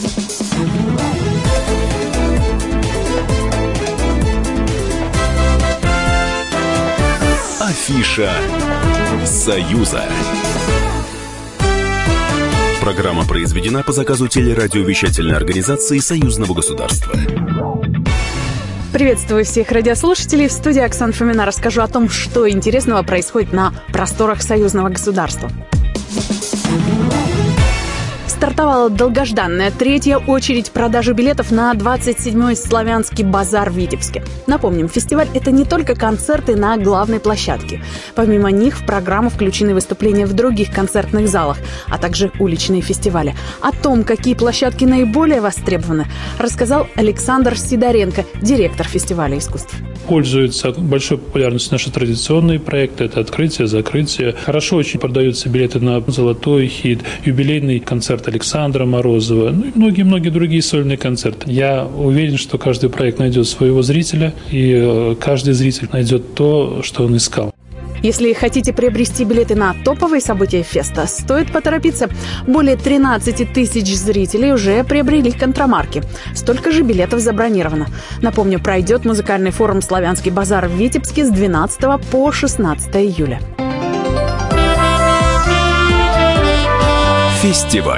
Афиша Союза. Программа произведена по заказу телерадиовещательной организации Союзного государства. Приветствую всех радиослушателей. В студии Оксана Фомина. Расскажу о том, что интересного происходит на просторах Союзного государства. Стартовала долгожданная третья очередь продажи билетов на 27-й Славянский базар в Витебске. Напомним, фестиваль – это не только концерты на главной площадке. Помимо них в программу включены выступления в других концертных залах, а также уличные фестивали. О том, какие площадки наиболее востребованы, рассказал Александр Сидоренко, директор фестиваля искусств. Пользуются большой популярностью наши традиционные проекты. Это открытие, закрытие. Хорошо очень продаются билеты на «Золотой хит», юбилейный концерт Александра Морозова, ну и многие-многие другие сольные концерты. Я уверен, что каждый проект найдет своего зрителя, и каждый зритель найдет то, что он искал. Если хотите приобрести билеты на топовые события феста, стоит поторопиться. Более 13 тысяч зрителей уже приобрели контрамарки. Столько же билетов забронировано. Напомню, пройдет музыкальный форум «Славянский базар» в Витебске с 12 по 16 июля. Фестиваль.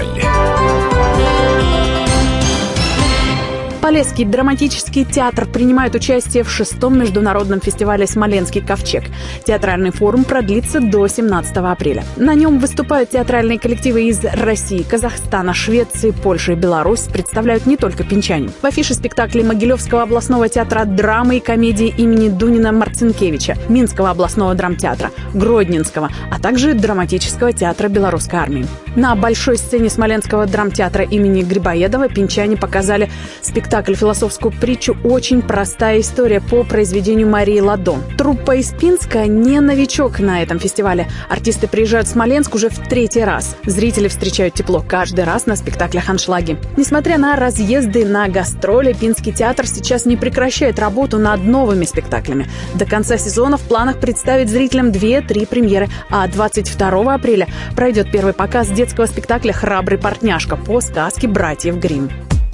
Полесский драматический театр принимает участие в 6-м международном фестивале «Смоленский ковчег». Театральный форум продлится до 17 апреля. На нем выступают театральные коллективы из России, Казахстана, Швеции, Польши и Беларуси. Представляют не только пинчане. В афише спектакли Могилевского областного театра драмы и комедии имени Дунина Марцинкевича, Минского областного драмтеатра, Гродненского, а также драматического театра Белорусской армии. На большой сцене Смоленского драмтеатра имени Грибоедова пинчане показали спектакль «Философскую притчу «Очень простая история» по произведению Марии Ладо. Труппа из Пинска не новичок на этом фестивале. Артисты приезжают в Смоленск уже в 3-й раз. Зрители встречают тепло каждый раз на спектаклях «Аншлаги». Несмотря на разъезды, на гастроли, Пинский театр сейчас не прекращает работу над новыми спектаклями. До конца сезона в планах представить зрителям 2-3 премьеры, а 22 апреля пройдет первый показ детского спектакля «Храбрый портняшка» по сказке братьев Гримм.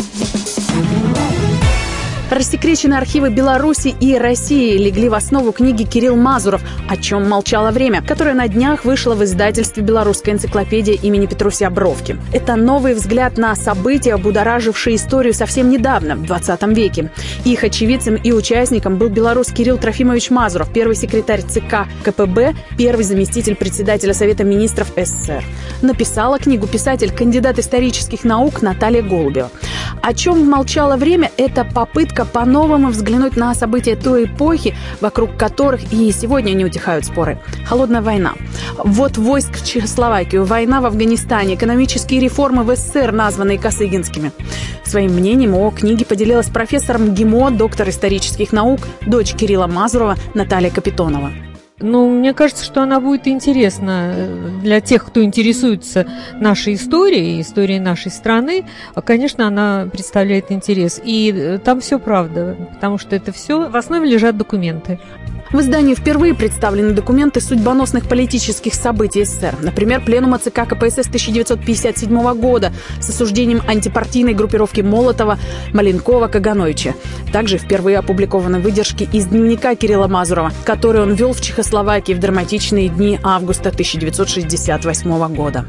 Рассекреченные архивы Беларуси и России легли в основу книги «Кирилл Мазуров. О чем молчало время», которая на днях вышла в издательстве «Белорусская энциклопедия» имени Петруся Бровки. Это новый взгляд на события, будоражившие историю совсем недавно, в 20 веке. Их очевидцем и участником был белорус Кирилл Трофимович Мазуров, первый секретарь ЦК КПБ, первый заместитель председателя Совета министров СССР. Написала книгу писатель, кандидат исторических наук Наталья Голубева. О чем молчало время – это попытка по-новому взглянуть на события той эпохи, вокруг которых и сегодня не утихают споры. Холодная война. Ввод войск в Чехословакию, война в Афганистане, экономические реформы в СССР, названные Косыгинскими. Своим мнением о книге поделилась профессор МГИМО, доктор исторических наук, дочь Кирилла Мазурова Наталья Капитонова. Мне кажется, что она будет интересна для тех, кто интересуется нашей историей, историей нашей страны. Конечно, она представляет интерес. И там все правда, потому что это все в основе лежат документы. В издании впервые представлены документы судьбоносных политических событий СССР. Например, пленума ЦК КПСС 1957 года с осуждением антипартийной группировки Молотова, Маленкова, Кагановича. Также впервые опубликованы выдержки из дневника Кирилла Мазурова, который он вел в Чехословакии в драматичные дни августа 1968 года.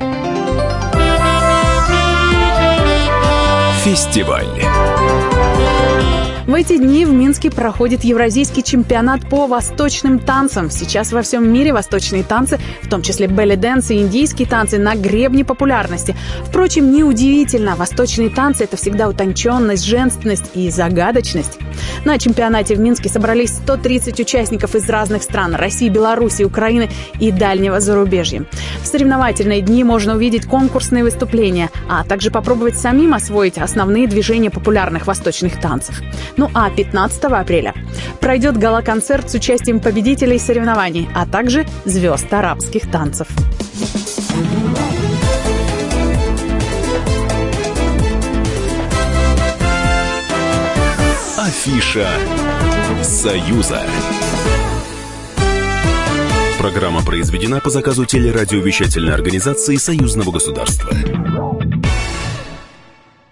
Фестиваль. В эти дни в Минске проходит Евразийский чемпионат по восточным танцам. Сейчас во всем мире восточные танцы, в том числе белли-дэнс и индийские танцы, на гребне популярности. Впрочем, неудивительно, восточные танцы – это всегда утонченность, женственность и загадочность. На чемпионате в Минске собрались 130 участников из разных стран – России, Беларуси, Украины и дальнего зарубежья. В соревновательные дни можно увидеть конкурсные выступления, а также попробовать самим освоить основные движения популярных восточных танцев. Ну а 15 апреля пройдет гала-концерт с участием победителей соревнований, а также звезд арабских танцев. Афиша Союза. Программа произведена по заказу телерадиовещательной организации Союзного государства.